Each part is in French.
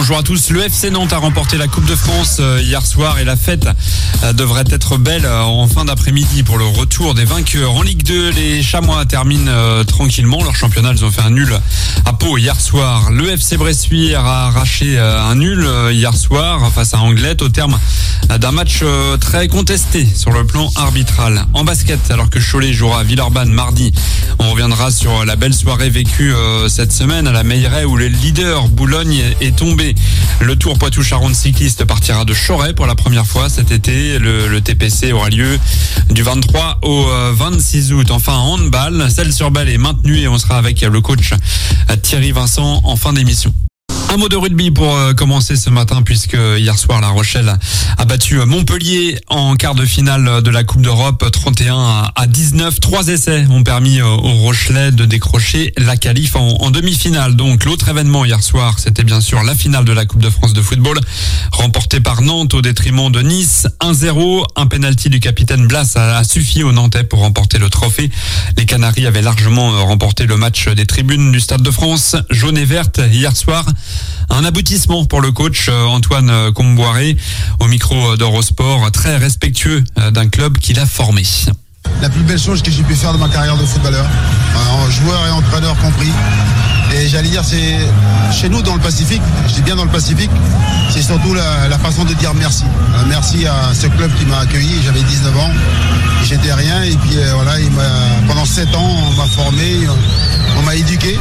bonjour à tous. Le FC Nantes a remporté la Coupe de France hier soir et la fête devrait être belle en fin d'après-midi pour le retour des vainqueurs. En Ligue 2, les Chamois terminent tranquillement leur championnat. Ils ont fait un nul à Pau hier soir. Le FC Bressuire a arraché un nul hier soir face à Anglet au terme d'un match très contesté sur le plan arbitral. En basket, alors que Cholet jouera à Villeurbanne mardi, on reviendra sur la belle soirée vécue cette semaine à la Meilleraie où le leader Boulogne est tombé. Le Tour Poitou-Charentes cycliste partira de Choret pour la première fois cet été. Le TPC aura lieu du 23 au 26 août. Enfin, en handball, Celles-sur-Belle est maintenue et on sera avec le coach Thierry Vincent en fin d'émission. Un mot de rugby pour commencer ce matin puisque hier soir La Rochelle a battu Montpellier en quart de finale de la Coupe d'Europe 31-19. 3 essais ont permis aux Rochelais de décrocher la qualif en demi-finale. Donc l'autre événement hier soir, c'était bien sûr la finale de la Coupe de France de football remportée par Nantes au détriment de Nice 1-0. Un penalty du capitaine Blas a suffi aux Nantais pour remporter le trophée. Les Canaries avaient largement remporté le match des tribunes du Stade de France jaune et verte hier soir. Un aboutissement pour le coach Antoine Comboiré au micro d'Eurosport, très respectueux d'un club qu'il a formé. La plus belle chose que j'ai pu faire de ma carrière de footballeur, joueur et entraîneur compris. Et j'allais dire, c'est chez nous dans le Pacifique, je dis bien dans le Pacifique, c'est surtout la façon de dire merci. Merci à ce club qui m'a accueilli, j'avais 19 ans, j'étais rien et puis voilà, pendant 7 ans on m'a formé, on m'a éduqué.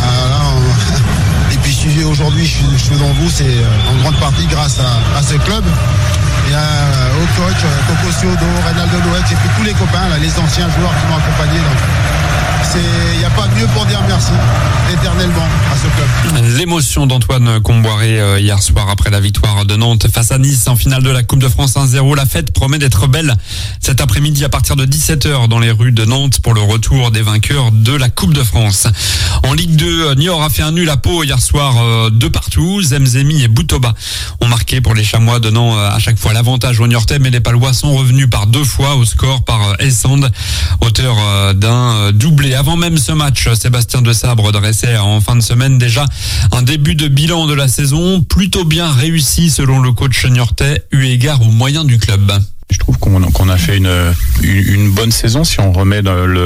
Et puis aujourd'hui je suis devant vous, c'est en grande partie grâce à ce club et au coach Coco Ciodo, Reynaldo Loex et puis tous les copains, là, les anciens joueurs qui m'ont accompagné. Il n'y a pas mieux pour dire merci éternellement à ce club. L'émotion d'Antoine Comboiré hier soir après la victoire de Nantes face à Nice en finale de la Coupe de France 1-0. La fête promet d'être belle cet après-midi à partir de 17h dans les rues de Nantes pour le retour des vainqueurs de la Coupe de France. En Ligue 2, Niort a fait un nul à Pau hier soir de partout. Zemzemi et Boutoba ont marqué pour les Chamois, donnant à chaque fois l'avantage aux Niortais, mais les Palois sont revenus par 2 fois au score par Elsand, auteur d'un doublé. Avant même ce match, Sébastien Desabre dressait en fin de semaine déjà un début de bilan de la saison plutôt bien réussi selon le coach niortais eu égard aux moyens du club. Je trouve qu'on a fait une bonne saison si on remet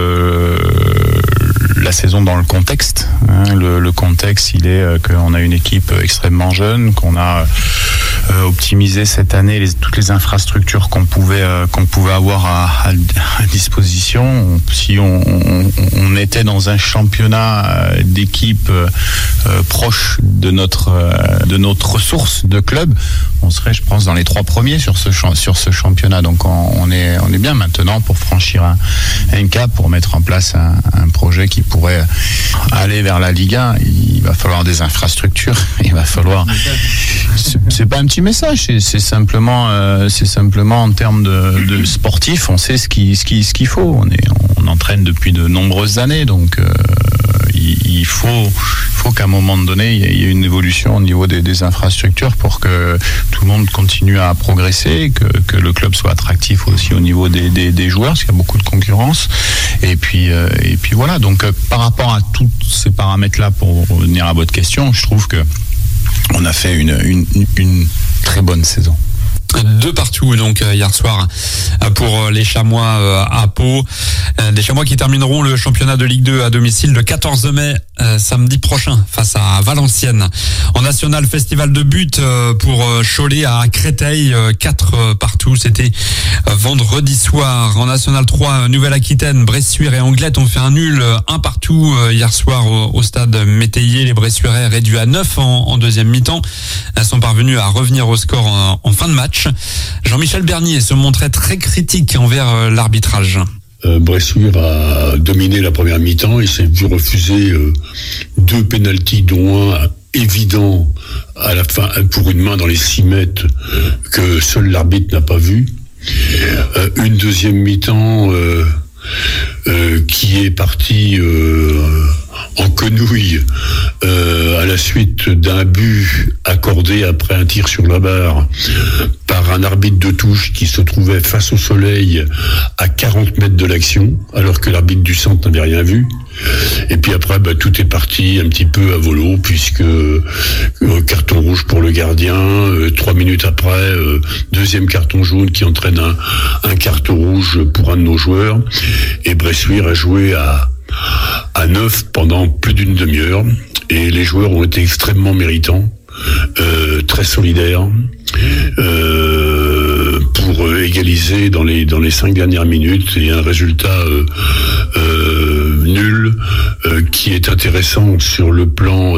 la saison dans le contexte. Le contexte, il est qu'on a une équipe extrêmement jeune, qu'on a optimisé cette année toutes les infrastructures qu'on pouvait avoir à disposition. Si on était dans un championnat d'équipe proche de notre ressource de club, on serait, je pense, dans les 3 premiers sur ce championnat. Donc on est bien maintenant pour franchir un cap, pour mettre en place un projet qui pourrait aller vers la Ligue 1. Il va falloir des infrastructures, il va falloir... C'est pas un petit message, c'est simplement en termes de sportifs, on sait ce qu'il faut. On entraîne depuis de nombreuses années, donc il faut qu'à un moment donné, il y ait une évolution au niveau des infrastructures pour que tout le monde continue à progresser, que le club soit attractif aussi au niveau des joueurs, parce qu'il y a beaucoup de concurrence. Et puis voilà, donc par rapport à tous ces paramètres-là, pour revenir à votre question, je trouve que on a fait une très bonne saison. 2 partout donc hier soir pour les Chamois à Pau. Des Chamois qui termineront le championnat de Ligue 2 à domicile le 14 mai samedi prochain face à Valenciennes. En national, festival de but pour Cholet à Créteil, 4 partout. C'était vendredi soir. En national 3, Nouvelle-Aquitaine, Bressuire et Anglet ont fait un nul 1 partout hier soir au stade Métayer. Les Bressuirais réduits à 9 en deuxième mi-temps sont parvenus à revenir au score en fin de match. Jean-Michel Bernier se montrait très critique envers l'arbitrage. Bressuire a dominé la première mi-temps et s'est vu refuser 2 pénaltys, dont un évident à la fin pour une main dans les 6 mètres que seul l'arbitre n'a pas vu. Une deuxième mi-temps qui est partie en quenouille à la suite d'un but accordé après un tir sur la barre par un arbitre de touche qui se trouvait face au soleil à 40 mètres de l'action, alors que l'arbitre du centre n'avait rien vu. Et puis après, tout est parti un petit peu à volo, puisque carton rouge pour le gardien, 3 minutes après, deuxième carton jaune qui entraîne un carton rouge pour un de nos joueurs. Et Bressuire a joué à 9 pendant plus d'une demi-heure. Et les joueurs ont été extrêmement méritants, très solidaires, pour égaliser dans les 5 dernières minutes, et un résultat nul qui est intéressant sur le plan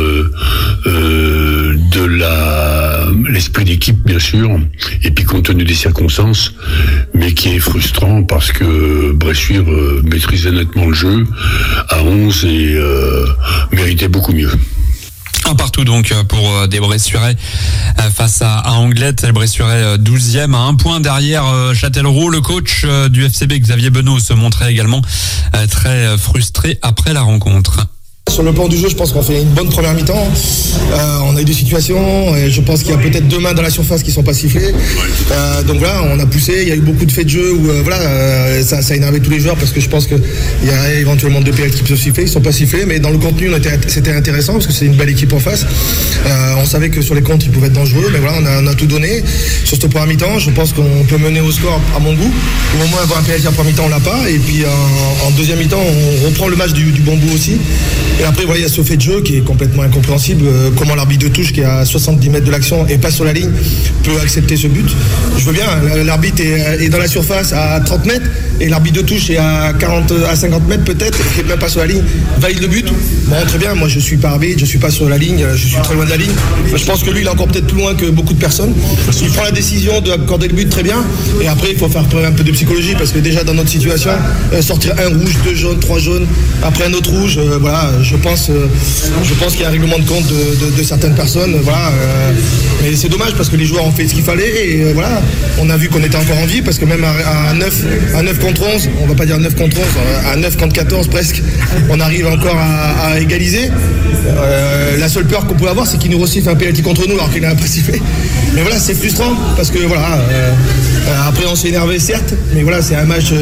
de l'esprit d'équipe, bien sûr, et puis compte tenu des circonstances, mais qui est frustrant parce que Bressuire maîtrisait nettement le jeu à 11 et méritait beaucoup mieux. Un partout donc pour des Bressuirais face à Anglet. Les Bressuirais 12e à 1 point derrière Châtellerault. Le coach du FCB, Xavier Benoît, se montrait également très frustré après la rencontre. Sur le plan du jeu, je pense qu'on fait une bonne première mi-temps. On a eu des situations, et je pense qu'il y a peut-être 2 mains dans la surface qui ne sont pas sifflées. Donc voilà, on a poussé, il y a eu beaucoup de faits de jeu où ça a énervé tous les joueurs, parce que je pense qu'il y a éventuellement 2 pénaltys qui peuvent siffler, ils ne sont pas sifflés, mais dans le contenu, c'était intéressant parce que c'est une belle équipe en face. On savait que sur les comptes, ils pouvaient être dangereux, mais voilà, on a tout donné. Sur cette première mi-temps, je pense qu'on peut mener au score à mon goût. Au moins avoir un pénalty en première mi-temps, on l'a pas, et puis en deuxième mi-temps, on reprend le match du bon bout aussi. Et après, voilà, il y a ce fait de jeu qui est complètement incompréhensible. Comment l'arbitre de touche, qui est à 70 mètres de l'action et pas sur la ligne, peut accepter ce but. Je veux bien, l'arbitre est dans la surface à 30 mètres et l'arbitre de touche est à 50 mètres peut-être, et même pas sur la ligne, valide le but. Bon, très bien, moi je suis pas arbitre, je suis pas sur la ligne, je suis très loin de la ligne. Enfin, je pense que lui, il est encore peut-être plus loin que beaucoup de personnes. Il prend la décision d'accorder le but, très bien. Et après, il faut faire un peu de psychologie, parce que déjà dans notre situation, sortir un rouge, 2 jaunes, 3 jaunes, après un autre rouge, voilà, je pense qu'il y a un règlement de compte de certaines personnes, voilà. Mais c'est dommage parce que les joueurs ont fait ce qu'il fallait, et voilà, on a vu qu'on était encore en vie, parce que même à 9 contre 11, on va pas dire 9 contre 11, à 9 contre 14 presque, on arrive encore à égaliser. La seule peur qu'on pouvait avoir, c'est qu'il nous re-siffle un penalty contre nous alors qu'il n'a pas sifflé. Mais voilà, c'est frustrant parce que voilà, après on s'est énervé certes, mais voilà, c'est un match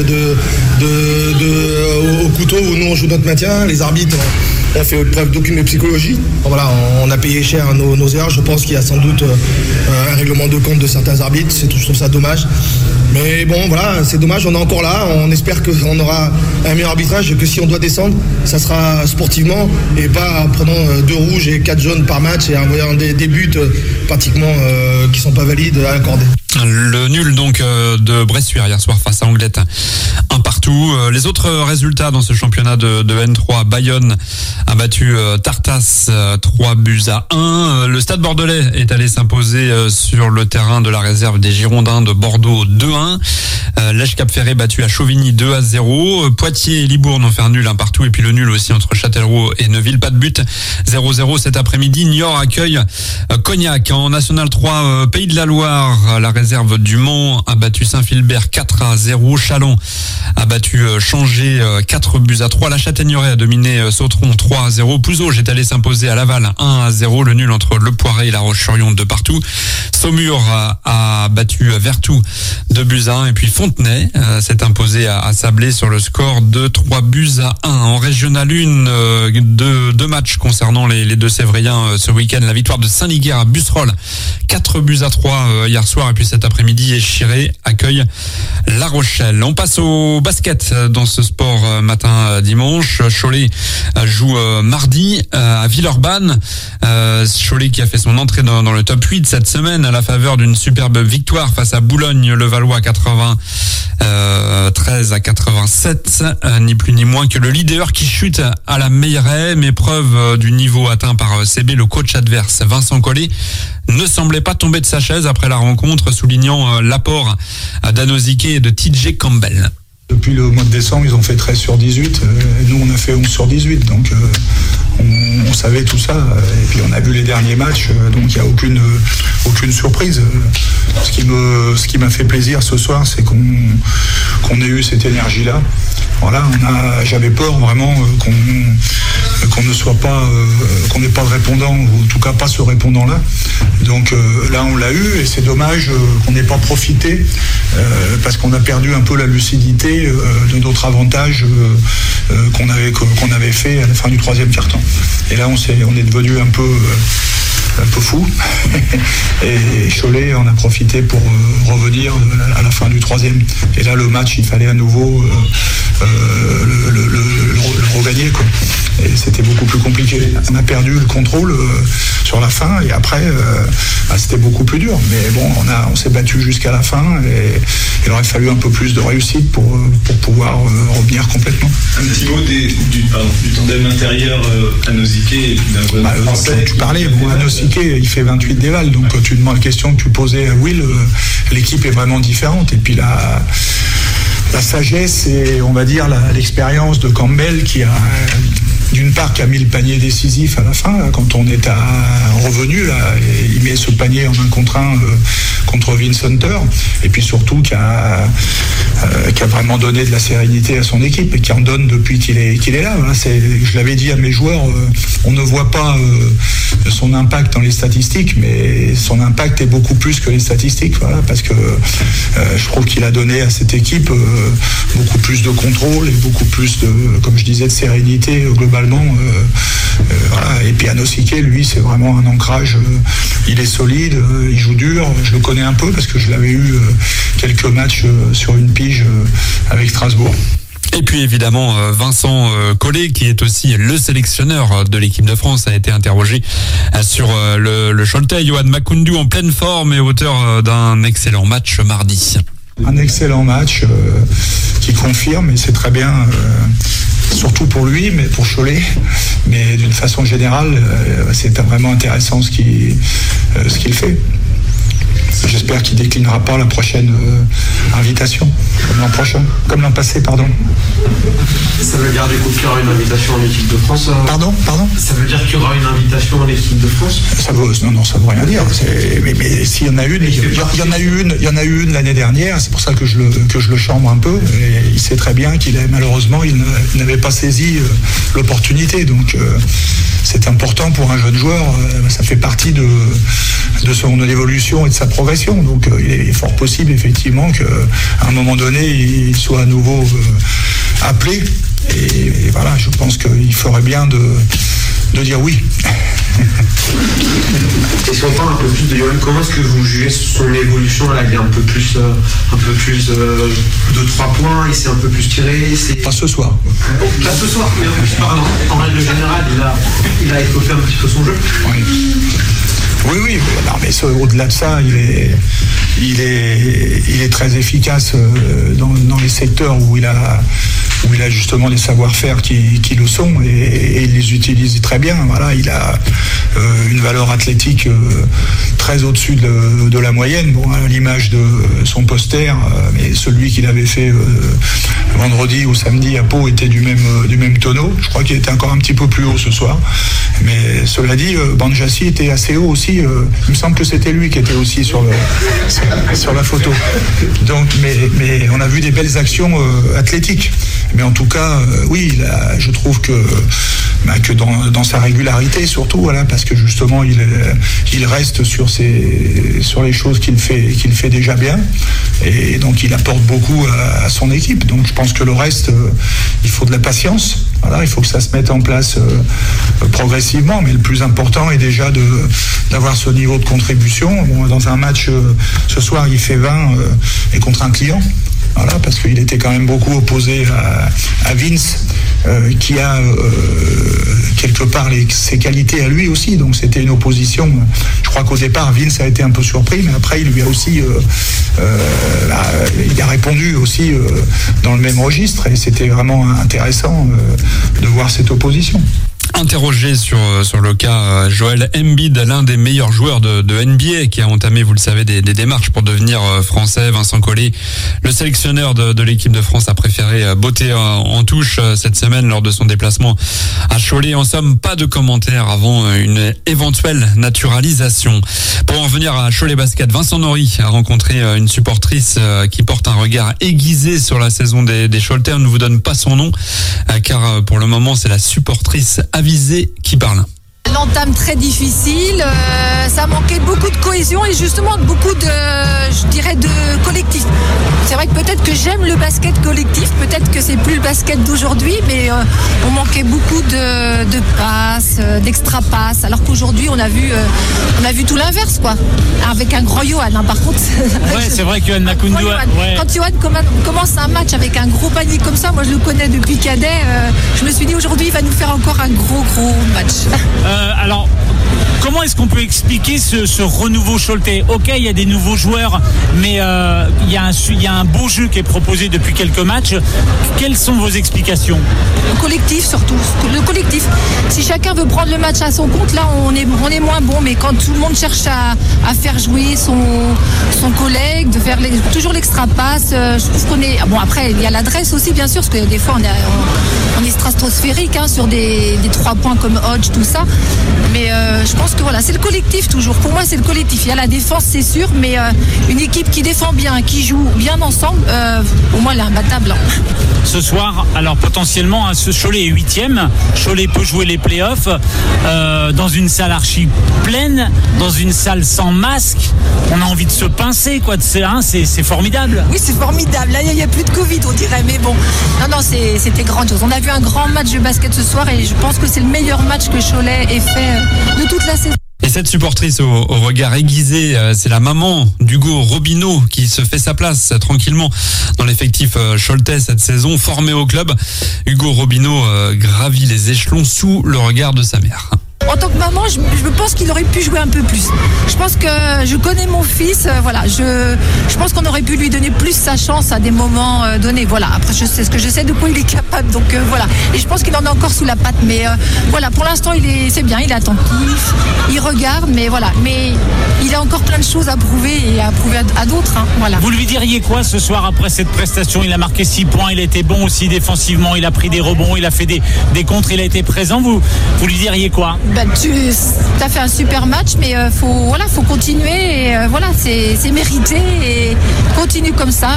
au couteau où nous on joue notre maintien. Les arbitres ont fait preuve d'aucune psychologie. Voilà, on a payé cher nos erreurs. Je pense qu'il y a sans doute un règlement de compte de certains arbitres. Je trouve ça dommage. Mais bon, voilà, c'est dommage, on est encore là. On espère qu'on aura un meilleur arbitrage, et que si on doit descendre, ça sera sportivement et pas en prenant 2 rouges et 4 jaunes par match et en voyant des buts pratiquement qui sont pas valides à accorder. Le nul donc de Bressuire hier soir face à Anglet, 1 partout. Les autres résultats dans ce championnat de N3, Bayonne a battu Tartas 3-1. Le Stade Bordelais est allé s'imposer sur le terrain de la réserve des Girondins de Bordeaux 2-1. Lèche Cap-Ferré battu à Chauvigny 2-0. Poitiers et Libourne ont fait un nul 1 partout, et puis le nul aussi entre Châtellerault et Neuville, pas de but, 0-0 cet après-midi. Niort accueille Cognac. En National 3, Pays de la Loire, la réserve du Mans a battu Saint-Philbert 4-0. Chalon a battu Changé 4-3. La Châtaigneraie a dominé Sautron 3-0. Pouzauges est allé s'imposer à Laval 1-0. Le nul entre Le Poiret et La Roche-sur-Yon 2 partout. Saumur a battu Vertou 2-1. Et puis Fontenay s'est imposé à Sablé sur le score de 3-1. En Régional 1, deux matchs concernant les deux Sévriens ce week-end. La victoire de Saint-Liguerre à Busserolles 4-3 hier soir, et puis cet après-midi Échiré accueille La Rochelle. On passe au basket dans ce sport matin dimanche. Cholet joue mardi à Villeurbanne. Cholet qui a fait son entrée dans le top 8 cette semaine à la faveur d'une superbe victoire face à Boulogne-le-Valois 93-87, ni plus ni moins que le leader qui chute à la Meilleraie. Mais preuve du niveau atteint par CB, le coach adverse Vincent Collet ne semblait pas tomber de sa chaise après la rencontre, soulignant l'apport d'Anozike et de TJ Campbell. Depuis le mois de décembre, ils ont fait 13 sur 18. Et nous, on a fait 11 sur 18. Donc, on savait tout ça. Et puis, on a vu les derniers matchs. Donc, il n'y a aucune surprise. Ce qui m'a fait plaisir ce soir, c'est qu'on ait eu cette énergie-là. Voilà, j'avais peur vraiment qu'on ne soit pas, qu'on n'ait pas de répondant, ou en tout cas pas ce répondant-là. Donc là on l'a eu et c'est dommage qu'on n'ait pas profité parce qu'on a perdu un peu la lucidité de notre avantage qu'on avait fait à la fin du troisième quart-temps. Et là on est devenu un peu fou et Cholet en a profité pour revenir à la fin du troisième. Et là le match, il fallait à nouveau le regagner, quoi. Et c'était beaucoup plus compliqué. On a perdu le contrôle sur la fin et après c'était beaucoup plus dur. Mais bon, on s'est battu jusqu'à la fin et il aurait fallu un peu plus de réussite pour pouvoir revenir complètement. Un petit mot du tandem intérieur Hanosiké et puis d'un français. Tu parlais, Hanosiké, il fait 28 dévals, donc tu demandes la question que tu posais à Will, l'équipe est vraiment différente. Et puis la sagesse et on va dire l'expérience de Campbell qui a d'une part qui a mis le panier décisif à la fin là, quand on est revenu là, et il met ce panier en 1 contre 1 contre Vince Hunter et puis surtout qui a vraiment donné de la sérénité à son équipe et qui en donne depuis qu'il est là. Voilà, je l'avais dit à mes joueurs, on ne voit pas son impact dans les statistiques, mais son impact est beaucoup plus que les statistiques. Voilà, parce que je trouve qu'il a donné à cette équipe beaucoup plus de contrôle et beaucoup plus de, comme je disais, de sérénité globalement. Voilà. Et puis Hanosiké, lui, c'est vraiment un ancrage. Il est solide, il joue dur. Je le connais un peu parce que je l'avais eu quelques matchs sur une pige avec Strasbourg. Et puis évidemment Vincent Collet qui est aussi le sélectionneur de l'équipe de France a été interrogé sur le Choletais. Johan Makoundou en pleine forme et auteur d'un excellent match mardi. Un excellent match qui confirme et c'est très bien surtout pour lui mais pour Cholet, mais d'une façon générale c'est vraiment intéressant ce qu'il fait. J'espère qu'il déclinera pas la prochaine invitation, comme l'an passé, pardon. Ça veut dire du coup qu'il y aura une invitation en équipe de France Pardon. Ça veut dire qu'il y aura une invitation en équipe de France ça veut rien dire. Mais s'il y en a une, il y en a eu une l'année dernière. C'est pour ça que je le chambre un peu. Et il sait très bien qu'il n'avait pas saisi l'opportunité. Donc c'est important pour un jeune joueur. Ça fait partie de son évolution et de sa progression. Donc il est fort possible effectivement qu'à un moment donné il soit à nouveau appelé et voilà, je pense qu'il ferait bien de dire oui. Et si on parle un peu plus de Johan, comment est-ce que vous jugez son évolution là? Il est un peu plus de 3 points, il s'est un peu plus tiré. Pas ce soir. Pas ce soir, mais en plus, pardon, en règle générale, il a étoffé un petit peu son jeu. Oui, mais au-delà de ça, il est très efficace dans les secteurs où il a justement les savoir-faire qui le sont et il les utilise très bien. Voilà, il a une valeur athlétique très au-dessus de la moyenne. Bon, à l'image de son poster, mais celui qu'il avait fait vendredi ou samedi à Pau était du même tonneau. Je crois qu'il était encore un petit peu plus haut ce soir. Mais cela dit, Banjassi était assez haut aussi. Il me semble que c'était lui qui était aussi sur la photo. Donc, mais on a vu des belles actions athlétiques. Mais en tout cas, oui, je trouve que dans sa régularité surtout, voilà, parce que justement il reste sur les choses qu'il fait déjà bien, et donc il apporte beaucoup à son équipe. Donc je pense que le reste, il faut de la patience. Voilà, il faut que ça se mette en place progressivement, mais le plus important est déjà d'avoir ce niveau de contribution. Bon, dans un match ce soir, il fait 20 et contre un client. Voilà, parce qu'il était quand même beaucoup opposé à Vince, qui a quelque part ces qualités à lui aussi. Donc c'était une opposition. Je crois qu'au départ, Vince a été un peu surpris, mais après il lui a aussi, il a répondu aussi dans le même registre. Et c'était vraiment intéressant de voir cette opposition. Interrogé sur le cas Joel Embiid, l'un des meilleurs joueurs de NBA qui a entamé, vous le savez, des démarches pour devenir français. Vincent Collet, le sélectionneur de l'équipe de France, a préféré botter en touche cette semaine lors de son déplacement à Cholet. En somme, pas de commentaires avant une éventuelle naturalisation. Pour en revenir à Cholet Basket, Vincent Nory a rencontré une supportrice qui porte un regard aiguisé sur la saison des Choletais. On ne vous donne pas son nom car pour le moment c'est la supportrice avisée qui parle. L'entame très difficile, ça manquait beaucoup de cohésion et justement beaucoup de collectif. C'est vrai que peut-être que j'aime le basket collectif, peut-être que c'est plus le basket d'aujourd'hui, mais on manquait beaucoup de passes, d'extra passes, alors qu'aujourd'hui on a vu tout l'inverse, quoi. Avec un grand Johan, hein, par contre. Ouais, c'est vrai que Yohan Makoundou. Ouais. Quand Johan commence un match avec un gros panier comme ça, moi je le connais depuis cadet, je me suis dit aujourd'hui il va nous faire encore un gros match. Alors, comment est-ce qu'on peut expliquer ce renouveau Choletais ? Ok, il y a des nouveaux joueurs, mais il y a un beau jeu qui est proposé depuis quelques matchs. Quelles sont vos explications ? Le collectif surtout. Le collectif. Si chacun veut prendre le match à son compte, là on est moins bon, mais quand tout le monde cherche à faire jouer son collègue, de faire toujours l'extra passe, je trouve qu'on est... Bon, après, il y a l'adresse aussi, bien sûr, parce que des fois on est stratosphérique sur des 3 points comme Hodge, tout ça. Mais je pense que voilà, c'est le collectif toujours. Pour moi, c'est le collectif. Il y a la défense, c'est sûr, mais une équipe qui défend bien, qui joue bien ensemble, pour moi, elle est imbattable. Ce soir, alors potentiellement, ce Cholet est 8e. Cholet peut jouer les playoffs dans une salle archi pleine, dans une salle sans masque. On a envie de se pincer, quoi. C'est formidable. Oui, c'est formidable. Là, il n'y a plus de Covid, on dirait. Mais bon, non, c'était grandiose. On a vu un grand match de basket ce soir et je pense que c'est le meilleur match que Cholet ait fait de toute la saison. Et cette supportrice au regard aiguisé, c'est la maman d'Hugo Robineau qui se fait sa place tranquillement dans l'effectif choletais cette saison, formé au club. Hugo Robineau gravit les échelons sous le regard de sa mère. En tant que maman, je pense qu'il aurait pu jouer un peu plus. Je pense que je connais mon fils, voilà. Je pense qu'on aurait pu lui donner plus sa chance à des moments donnés. Voilà. Après, je sais ce que je sais de quoi il est capable, donc voilà. Et je pense qu'il en a encore sous la patte, mais voilà. Pour l'instant, c'est bien, il est attentif, il regarde, mais voilà. Mais il a encore plein de choses à prouver et à prouver à d'autres. Voilà. Vous lui diriez quoi ce soir après cette prestation ? Il a marqué 6 points, il a été bon aussi défensivement, il a pris des rebonds, il a fait des contres, il a été présent. Vous lui diriez quoi ? Tu as fait un super match, mais faut continuer. Et, voilà, c'est mérité et continue comme ça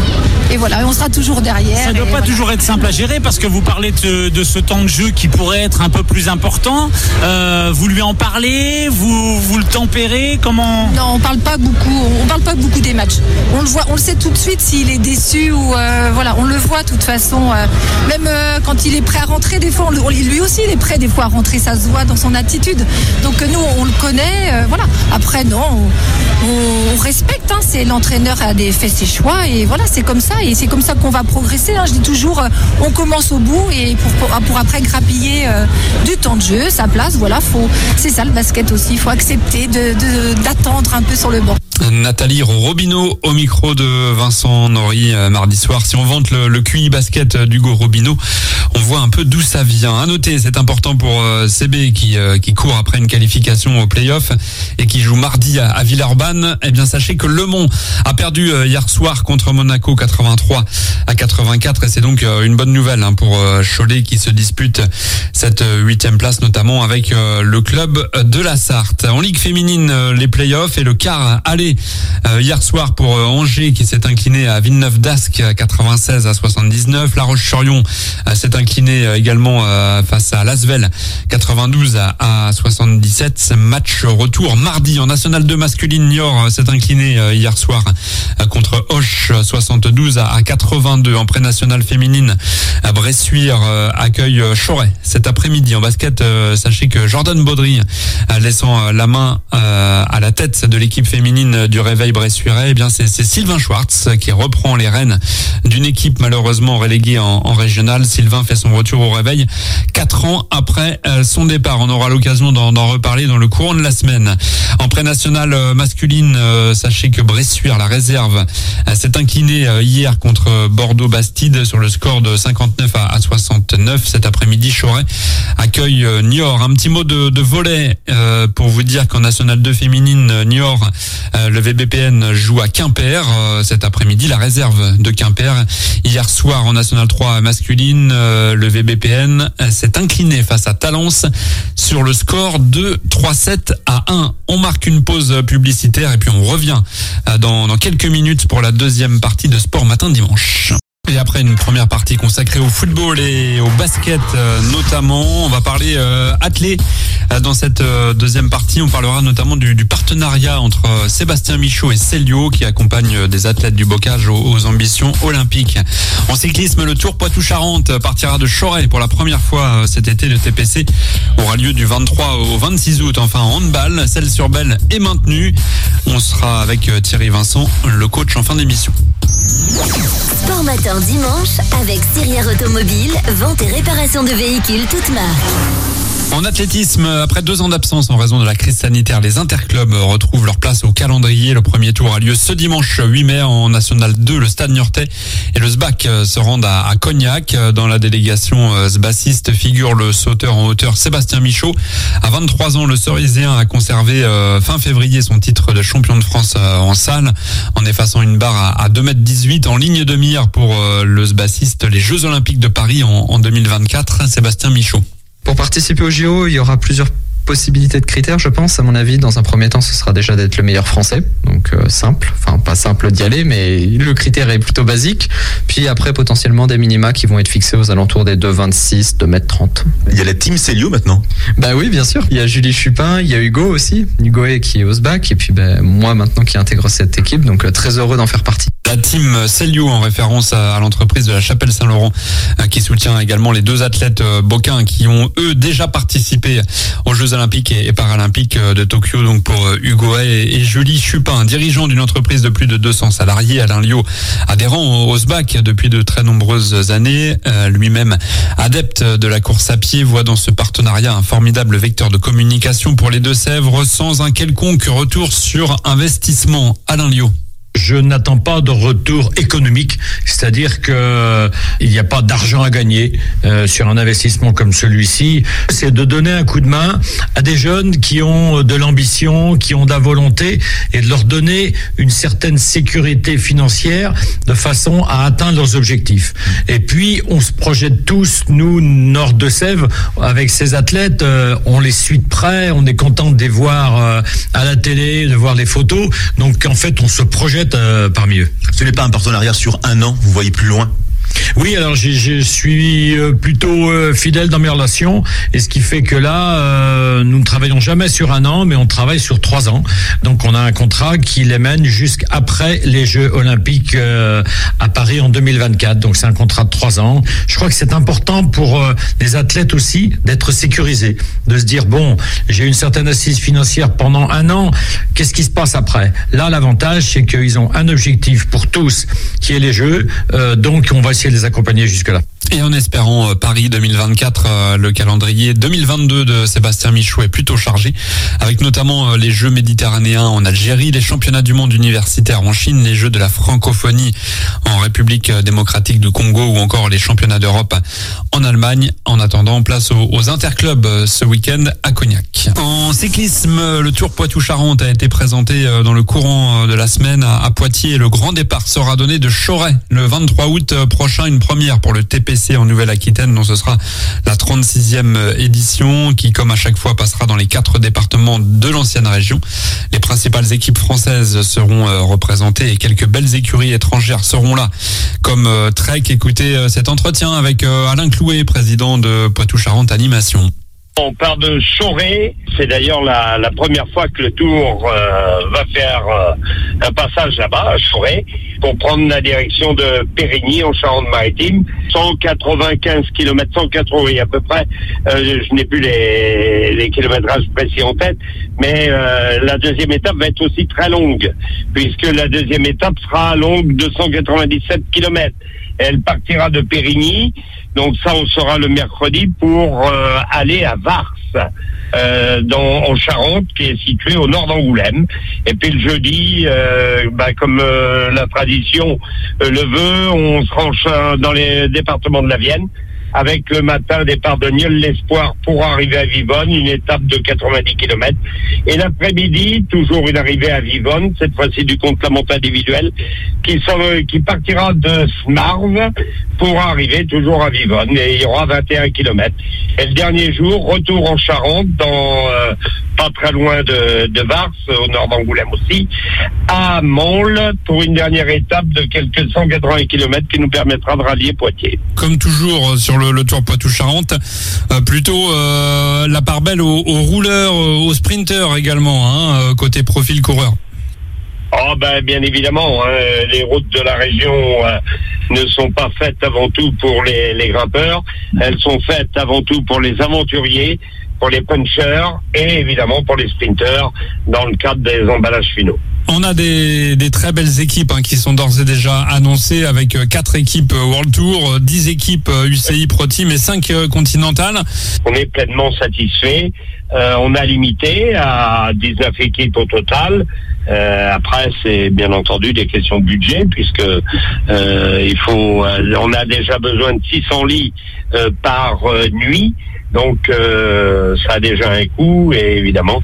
et voilà, on sera toujours derrière. Ça ne doit pas toujours être simple à gérer parce que vous parlez de ce temps de jeu qui pourrait être un peu plus important. Vous lui en parlez, vous le tempérez, comment ? Non, on parle pas beaucoup des matchs. On le voit, on le sait tout de suite s'il est déçu ou voilà, on le voit de toute façon. Même quand il est prêt à rentrer, des fois, lui aussi il est prêt des fois à rentrer, ça se voit dans son attitude. Donc nous on le connaît, voilà. Après non, on respecte, c'est l'entraîneur a fait ses choix et voilà, c'est comme ça et c'est comme ça qu'on va progresser. Je dis toujours, on commence au bout et pour après grappiller du temps de jeu, sa place. Voilà, c'est ça le basket aussi. Il faut accepter d'attendre un peu sur le banc. Nathalie Robineau au micro de Vincent Norrie mardi soir. Si on vante le QI basket d'Hugo Robineau, on voit un peu d'où ça vient. À noter, c'est important pour CB qui court après une qualification au play-off et qui joue mardi à Villeurbanne. Eh bien, sachez que Le Mans a perdu hier soir contre Monaco 83-84 et c'est donc une bonne nouvelle pour Cholet qui se dispute cette 8e place, notamment avec le club de la Sarthe. En Ligue féminine, les play-offs et le quart aller hier soir pour Angers qui s'est incliné à Villeneuve d'Ascq 96-79. La Roche-sur-Yon s'est incliné également face à Lasvel 92-77. Match retour mardi en National 2 masculine. Niort s'est incliné hier soir contre Auch 72-82. En pré-nationale féminine, Bressuire accueille Choret cet après-midi. En basket, sachez que Jordan Baudry, laissant la main à la tête de l'équipe féminine du Réveil Bressuirais, eh bien c'est Sylvain Schwartz qui reprend les rênes d'une équipe malheureusement reléguée en régional. Sylvain fait son retour au Réveil 4 ans après son départ. On aura l'occasion d'en reparler dans le courant de la semaine. En pré-nationale masculine, sachez que Bressuire, la réserve, s'est inclinée hier contre Bordeaux-Bastide sur le score de 59-69. Cet après-midi, Choret accueille Niort. Un petit mot de volley pour vous dire qu'en National 2 féminine, Niort, le VBPN joue à Quimper cet après-midi, la réserve de Quimper. Hier soir en National 3 masculine, le VBPN s'est incliné face à Talence sur le score de 3-7-1. On marque une pause publicitaire et puis on revient dans quelques minutes pour la deuxième partie de Sport Matin Dimanche. Et après une première partie consacrée au football et au basket notamment, on va parler athlé. Dans cette deuxième partie, on parlera notamment du partenariat entre Sébastien Michaud et Célio qui accompagne des athlètes du bocage aux ambitions olympiques. En cyclisme, le Tour Poitou-Charentes partira de Choret pour la première fois cet été. Le TPC aura lieu du 23 au 26 août. Enfin, en handball, Celles-sur-Belle est maintenue. On sera avec Thierry Vincent, le coach en fin d'émission. Sport Matin dimanche avec Sirière Automobile, vente et réparation de véhicules toutes marques. En athlétisme, après 2 ans d'absence en raison de la crise sanitaire, les interclubs retrouvent leur place au calendrier. Le premier tour a lieu ce dimanche 8 mai en National 2. Le Stade Niortais et le SBAC se rendent à Cognac. Dans la délégation sbaciste figure le sauteur en hauteur Sébastien Michaud. À 23 ans, le Cerisien a conservé fin février son titre de champion de France en salle en effaçant une barre à 2,18 m en ligne de mire pour le sbaciste. Les Jeux Olympiques de Paris en 2024. Sébastien Michaud. Pour participer au JO, il y aura plusieurs possibilités de critères, je pense. À mon avis, dans un premier temps, ce sera déjà d'être le meilleur français. Donc simple, enfin pas simple d'y aller, mais le critère est plutôt basique. Puis après, potentiellement des minima qui vont être fixés aux alentours des 2,26, 2,30 m. Il y a la team Célio maintenant. Bah oui, bien sûr. Il y a Julie Chupin, il y a Hugo aussi. Hugo qui est au SBAC, et puis moi maintenant qui intègre cette équipe. Donc très heureux d'en faire partie. La team Célio, en référence à l'entreprise de la Chapelle Saint-Laurent, qui soutient également les 2 athlètes bocains qui ont eux déjà participé aux Jeux Olympiques et Paralympiques de Tokyo. Donc pour Hugo et Julie Chupin, dirigeant d'une entreprise de plus de 200 salariés, Alain Liot, adhérent au SBAC depuis de très nombreuses années, lui-même adepte de la course à pied, voit dans ce partenariat un formidable vecteur de communication pour les Deux-Sèvres sans un quelconque retour sur investissement. Alain Liot. Je n'attends pas de retour économique, c'est-à-dire que il n'y a pas d'argent à gagner sur un investissement comme celui-ci. C'est de donner un coup de main à des jeunes qui ont de l'ambition, qui ont de la volonté, et de leur donner une certaine sécurité financière de façon à atteindre leurs objectifs. Et puis, on se projette tous, nous, Nord de Sèvres, avec ces athlètes, on les suit de près, on est content de les voir à la télé, de voir les photos. Donc, en fait, on se projette parmi eux. Ce n'est pas un partenariat sur 1 an, vous voyez plus loin? Oui, alors je suis plutôt fidèle dans mes relations, et ce qui fait que là, nous ne travaillons jamais sur 1 an, mais on travaille sur 3 ans. Donc on a un contrat qui les mène jusqu'après les Jeux Olympiques à Paris en 2024. Donc c'est un contrat de 3 ans. Je crois que c'est important pour les athlètes aussi d'être sécurisés, de se dire bon, j'ai une certaine assise financière pendant 1 an, qu'est-ce qui se passe après? Là, l'avantage, c'est qu'ils ont un objectif pour tous, qui est les Jeux, donc on va essayer de les accompagner jusque-là. Et en espérant Paris 2024, le calendrier 2022 de Sébastien Michaud est plutôt chargé, avec notamment les Jeux méditerranéens en Algérie, les championnats du monde universitaire en Chine, les Jeux de la francophonie en République démocratique du Congo ou encore les championnats d'Europe en Allemagne. En attendant, place aux interclubs ce week-end à Cognac. En cyclisme, le Tour Poitou-Charentes a été présenté dans le courant de la semaine à Poitiers. Le grand départ sera donné de Choret le 23 août prochain, une première pour le TPC en Nouvelle-Aquitaine, dont ce sera la 36e édition qui, comme à chaque fois, passera dans les 4 départements de l'ancienne région. Les principales équipes françaises seront représentées et quelques belles écuries étrangères seront là, comme Trek. Écoutez cet entretien avec Alain Clouet, président de Poitou-Charentes Animation. On part de Choret, c'est d'ailleurs la première fois que le Tour va faire un passage là-bas, à Choret, pour prendre la direction de Périgny en Charente-Maritime. 195 km, 180 à peu près, je n'ai plus les kilométrages précis en tête, mais la deuxième étape va être aussi très longue, puisque la deuxième étape sera longue de 197 km. Elle partira de Périgny, donc ça on sera le mercredi pour aller à Vars, en Charente, qui est située au nord d'Angoulême. Et puis le jeudi, comme la tradition le veut, on se range dans les départements de la Vienne, avec le matin départ de Nieul-l'Espoir pour arriver à Vivonne, une étape de 90 km. Et l'après-midi, toujours une arrivée à Vivonne, cette fois-ci du contre-la-montre individuel, qui partira de Smarve pour arriver toujours à Vivonne. Et il y aura 21 km. Et le dernier jour, retour en Charente, pas très loin de Vars, au nord d'Angoulême aussi, à Mansle, pour une dernière étape de quelques 180 km qui nous permettra de rallier Poitiers. Comme toujours sur le Tour Poitou-Charentes, plutôt la part belle aux rouleurs, aux sprinteurs également, côté profil coureur. Oh ben bien évidemment, les routes de la région ne sont pas faites avant tout pour les grimpeurs, elles sont faites avant tout pour les aventuriers, pour les punchers et évidemment pour les sprinteurs dans le cadre des emballages finaux. On a des très belles équipes qui sont d'ores et déjà annoncées avec 4 équipes World Tour, 10 équipes UCI Pro Team et 5 continentales. On est pleinement satisfait. On a limité à 19 équipes au total. Après, c'est bien entendu des questions de budget puisque on a déjà besoin de 600 lits par nuit. Donc ça a déjà un coût et évidemment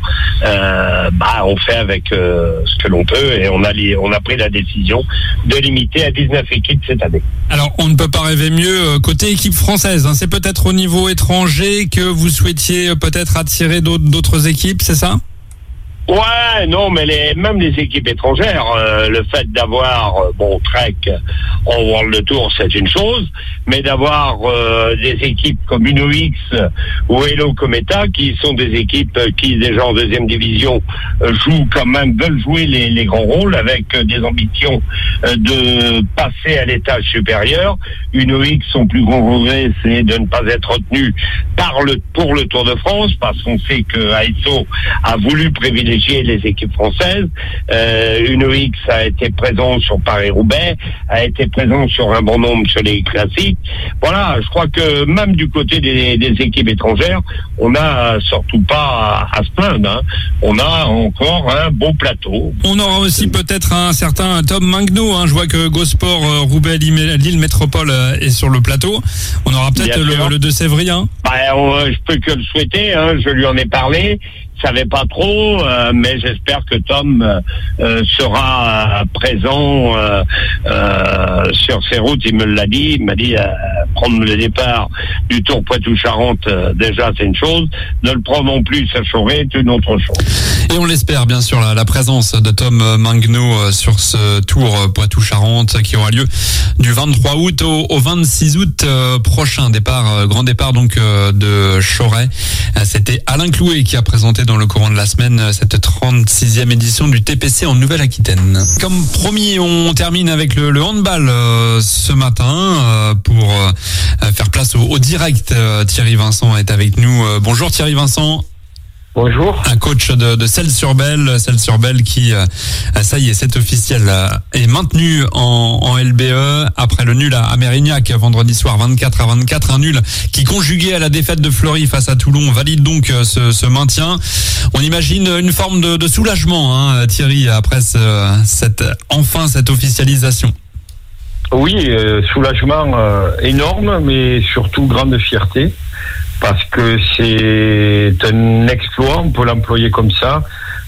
on fait avec ce que l'on peut et on a pris la décision de limiter à 19 équipes cette année. Alors on ne peut pas rêver mieux côté équipe française, c'est peut-être au niveau étranger que vous souhaitiez peut-être attirer d'autres équipes, c'est ça ? Ouais, non, mais même les équipes étrangères, le fait d'avoir, Trek en World Tour, c'est une chose, mais d'avoir des équipes comme UnoX ou Hello Cometa, qui sont des équipes qui, déjà en deuxième division, veulent jouer les grands rôles avec des ambitions de passer à l'étage supérieur. UnoX, son plus gros regret, c'est de ne pas être retenu pour le Tour de France, parce qu'on sait que ASO a voulu privilégier les équipes françaises. UnoX a été présent sur Paris-Roubaix, a été présent sur un bon nombre sur les classiques. Voilà, je crois que même du côté des équipes étrangères, on n'a surtout pas à se plaindre. On a encore un bon plateau. On aura aussi peut-être un certain Tom Mingno. Je vois que Gosport Roubaix Lille Métropole est sur le plateau. On aura peut-être le De Sévrien. Je peux que le souhaiter. Je lui en ai parlé. Je savais pas trop, mais j'espère que Tom sera présent sur ces routes. Il me l'a dit. Il m'a dit prendre le départ du Tour Poitou-Charentes, déjà c'est une chose. Ne le prendre non plus à Choré est une autre chose. Et on l'espère bien sûr la présence de Tom Mingno sur ce Tour Poitou-Charentes qui aura lieu du 23 août au 26 août prochain. Grand départ donc de Choré. C'était Alain Clouet qui a présenté dans le courant de la semaine cette 36e édition du TPC en Nouvelle-Aquitaine. Comme promis, on termine avec le handball ce matin pour faire place au direct. Thierry Vincent est avec nous. Bonjour Thierry Vincent. Bonjour. Un coach de Celles-sur-Belle qui, ça y est, c'est officiel, est maintenu en LBE après le nul à Mérignac vendredi soir 24-24. Un nul qui, conjugué à la défaite de Fleury face à Toulon, valide donc ce maintien. On imagine une forme de soulagement, Thierry, après cette officialisation. Oui, soulagement énorme, mais surtout grande fierté. Parce que c'est un exploit, on peut l'employer comme ça,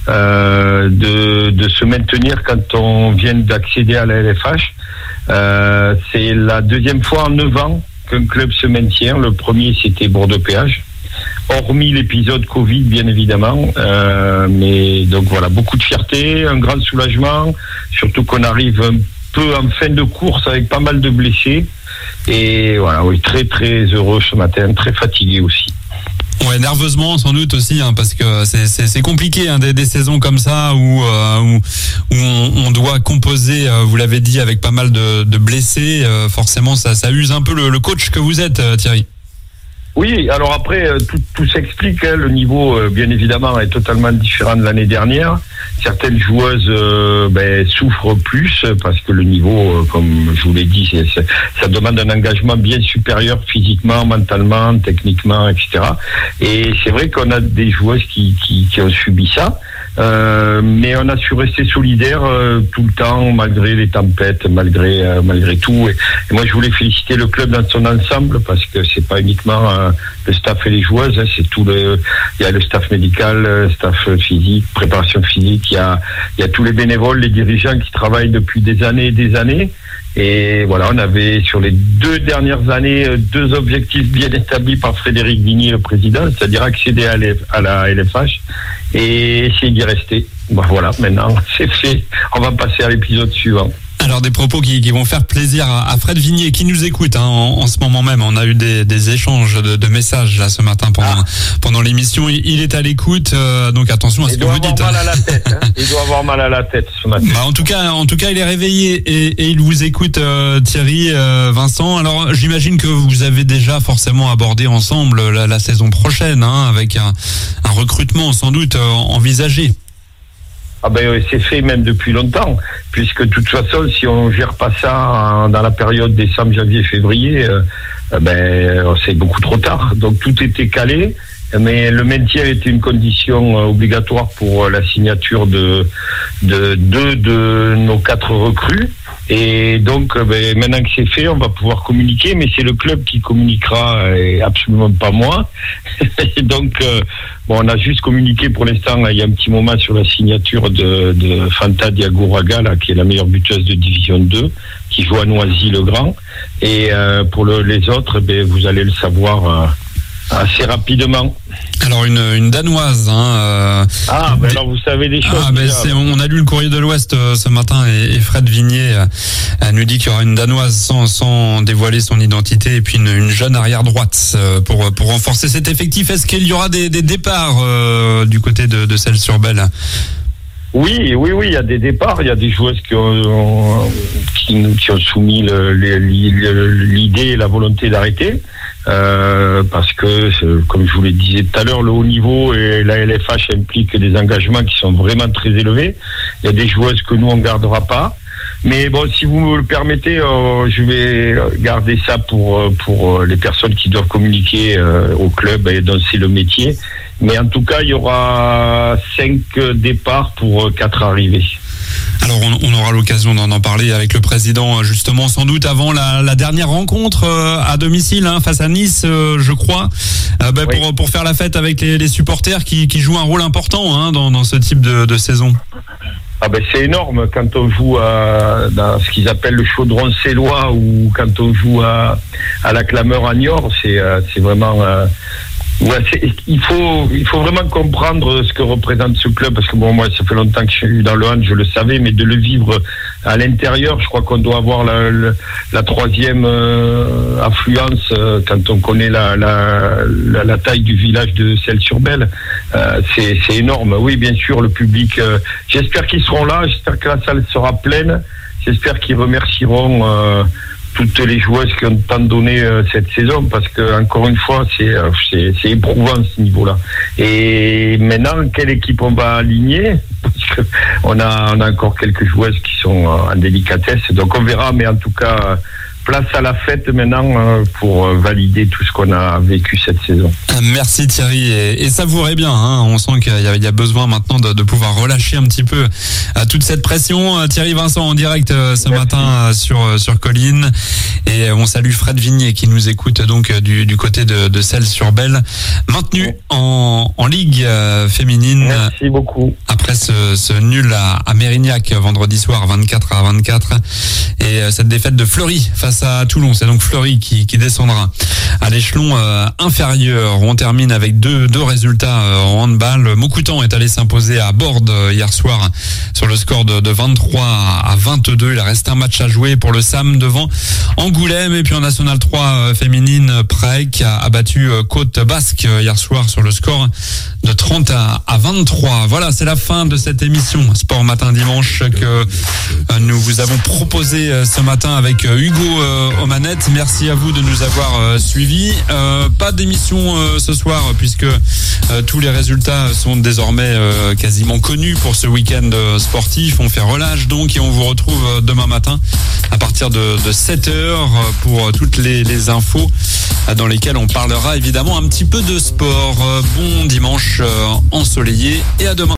de se maintenir quand on vient d'accéder à la LFH. C'est la deuxième fois en 9 ans qu'un club se maintient. Le premier, c'était Bordeaux-Péage, hormis l'épisode Covid, bien évidemment. Mais donc voilà, beaucoup de fierté, un grand soulagement, surtout qu'on arrive un peu en fin de course avec pas mal de blessés. Et voilà, oui, très très heureux ce matin, très fatigué aussi. Ouais, nerveusement sans doute aussi, parce que c'est compliqué des saisons comme ça où on doit composer, vous l'avez dit, avec pas mal de blessés. Forcément, ça use un peu le coach que vous êtes, Thierry. Oui, alors après, tout s'explique. Le niveau, bien évidemment, est totalement différent de l'année dernière. Certaines joueuses souffrent plus parce que le niveau, comme je vous l'ai dit, ça demande un engagement bien supérieur physiquement, mentalement, techniquement, etc. Et c'est vrai qu'on a des joueuses qui ont subi ça. Mais on a su rester solidaire tout le temps, malgré les tempêtes, malgré tout. Et moi, je voulais féliciter le club dans son ensemble parce que c'est pas uniquement le staff et les joueuses. C'est il y a le staff médical, le staff physique, préparation physique. Il y a tous les bénévoles, les dirigeants qui travaillent depuis des années et des années. Et voilà, on avait sur les 2 dernières années 2 objectifs bien établis par Frédéric Vignier, le président, c'est-à-dire accéder à la LFH et essayer d'y rester. Bon, voilà, maintenant c'est fait. On va passer à l'épisode suivant. Alors des propos qui vont faire plaisir à Fred Vignier qui nous écoute en ce moment même. On a eu des échanges de messages là ce matin pendant l'émission. Il est à l'écoute, donc attention à ce que vous dites. Il doit avoir mal à la tête. Il doit avoir mal à la tête ce matin. En tout cas, il est réveillé et il vous écoute, Thierry, Vincent. Alors j'imagine que vous avez déjà forcément abordé ensemble la saison prochaine, avec un recrutement sans doute envisagé. Ah ben c'est fait même depuis longtemps, puisque de toute façon, si on gère pas ça dans la période décembre, janvier, février, c'est beaucoup trop tard. Donc tout était calé, mais le maintien était une condition obligatoire pour la signature de 2 de nos 4 recrues. Et donc maintenant que c'est fait, on va pouvoir communiquer, mais c'est le club qui communiquera et absolument pas moi. Et donc on a juste communiqué pour l'instant il y a un petit moment sur la signature de Fanta Diagouraga, qui est la meilleure buteuse de Division 2, qui joue à Noisy-le-Grand. Et pour les autres, vous allez le savoir assez rapidement. Alors une Danoise. Alors vous savez des choses. On a lu le Courrier de l'Ouest ce matin et Fred Vignier nous dit qu'il y aura une Danoise sans dévoiler son identité et puis une jeune arrière droite pour renforcer cet effectif. Est-ce qu'il y aura des départs du côté de Celles-sur-Belle? Oui, il y a des départs, il y a des joueuses qui ont soumis l'idée et la volonté d'arrêter. Parce que, comme je vous le disais tout à l'heure, le haut niveau et la LFH impliquent des engagements qui sont vraiment très élevés. Il y a des joueuses que nous on gardera pas. Mais bon, si vous me le permettez, je vais garder ça pour les personnes qui doivent communiquer au club et dont c'est le métier. Mais en tout cas, il y aura 5 départs pour 4 arrivées. Alors on aura l'occasion d'en parler avec le président justement sans doute avant la dernière rencontre à domicile face à Nice, je crois, pour faire la fête avec les supporters qui jouent un rôle important dans ce type de saison. C'est énorme quand on joue dans ce qu'ils appellent le chaudron célois ou quand on joue à la Clameur à Niort, c'est vraiment... il faut vraiment comprendre ce que représente ce club, parce que moi ça fait longtemps que je suis dans le hand, je le savais, mais de le vivre à l'intérieur, je crois qu'on doit avoir la 3e affluence quand on connaît la taille du village de Celles-sur-Belle. C'est énorme. Oui, bien sûr, le public, j'espère qu'ils seront là, j'espère que la salle sera pleine, j'espère qu'ils remercieront toutes les joueuses qui ont tant donné cette saison, parce que encore une fois c'est éprouvant ce niveau-là. Et maintenant, quelle équipe on va aligner, parce que on a encore quelques joueuses qui sont en délicatesse, donc on verra, mais en tout cas place à la fête maintenant pour valider tout ce qu'on a vécu cette saison. Merci Thierry, et savourez bien, on sent qu'il y a besoin maintenant de pouvoir relâcher un petit peu toute cette pression. Thierry Vincent en direct ce matin sur Colline, et on salue Fred Vignier qui nous écoute donc du côté de Celles-sur-Belle, maintenu en Ligue féminine. Merci beaucoup. Après ce nul à Mérignac vendredi soir 24-24 et cette défaite de Fleury face à Toulon. C'est donc Fleury qui descendra à l'échelon inférieur. On termine avec deux résultats en handball. Moukoutan est allé s'imposer à Borde hier soir sur le score de 23-22. Il reste un match à jouer pour le SAM devant Angoulême. Et puis en National 3 féminine, Prec a battu Côte Basque hier soir sur le score de 30-23. Voilà, c'est la fin de cette émission Sport Matin Dimanche que nous vous avons proposé ce matin avec Hugo aux manettes. Merci à vous de nous avoir suivis. Pas d'émission ce soir puisque tous les résultats sont désormais quasiment connus pour ce week-end sportif. On fait relâche donc, et on vous retrouve demain matin à partir de 7h pour toutes les infos dans lesquelles on parlera évidemment un petit peu de sport. Bon dimanche ensoleillé et à demain.